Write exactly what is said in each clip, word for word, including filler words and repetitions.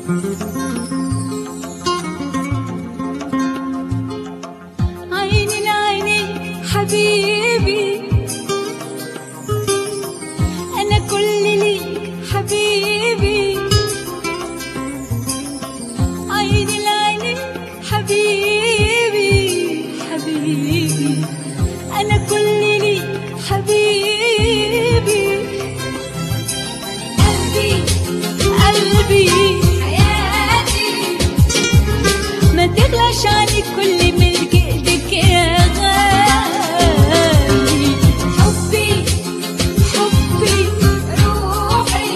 عيني لعينيك حبيبي، أنا كل ليك حبيبي. عيني لعينيك حبيبي حبيبي، أنا كل ليك حبيبي. قلبي قلبي حياتي، ما تغلاش عليك كل ملك ايدك يا غالي. حبي حبي روحي،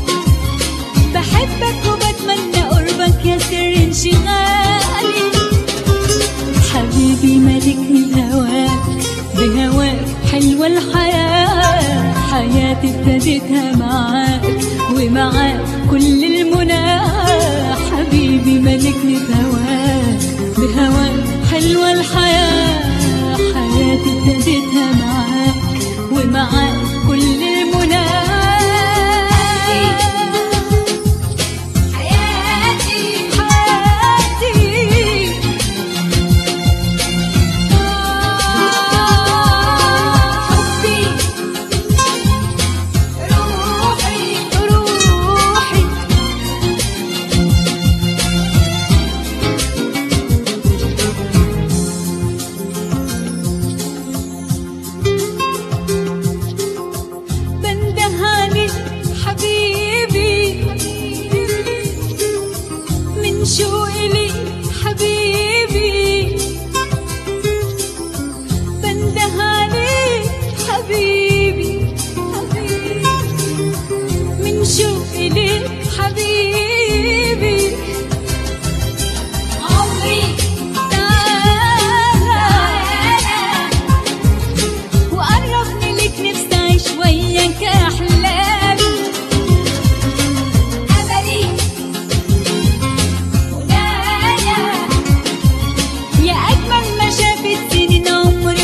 بحبك وبتمنى قربك يا سر انشغالي. حبيبي ملكني بهواك، بهواك حلوة الحياة، حياتي ابتديتها معاك ومعاك كل المنى. حبيبي ملكني بهواك، بهواك حلوة الحياة، حياتي ابتديتها معاك ومعاك كل المنى. حياتي حياتي حبي روحي روحي. بنده عليك حبيبي، من شوقي ليك حبيبي. بنده عليك حبيبي حبيبي، من شوقي ليك حبيبي. عمري تعالى وقربني ليك، نفسي أعيش وياك أحلامي. أملي منايا، يا أجمل ما شافت سنين عمري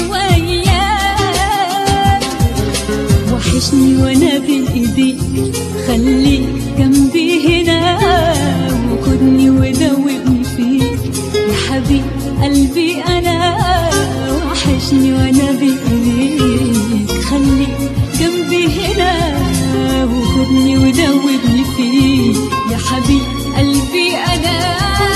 وياك. وحشني وأنا بين إيديك، خليك جنبي هنا وخدني ودوبني فيك يا حبيب قلبي أنا. وحشني وأنا بين إيديك، خليك جنبي هنا وخدني ودوبني فيك يا حبيب قلبي أنا.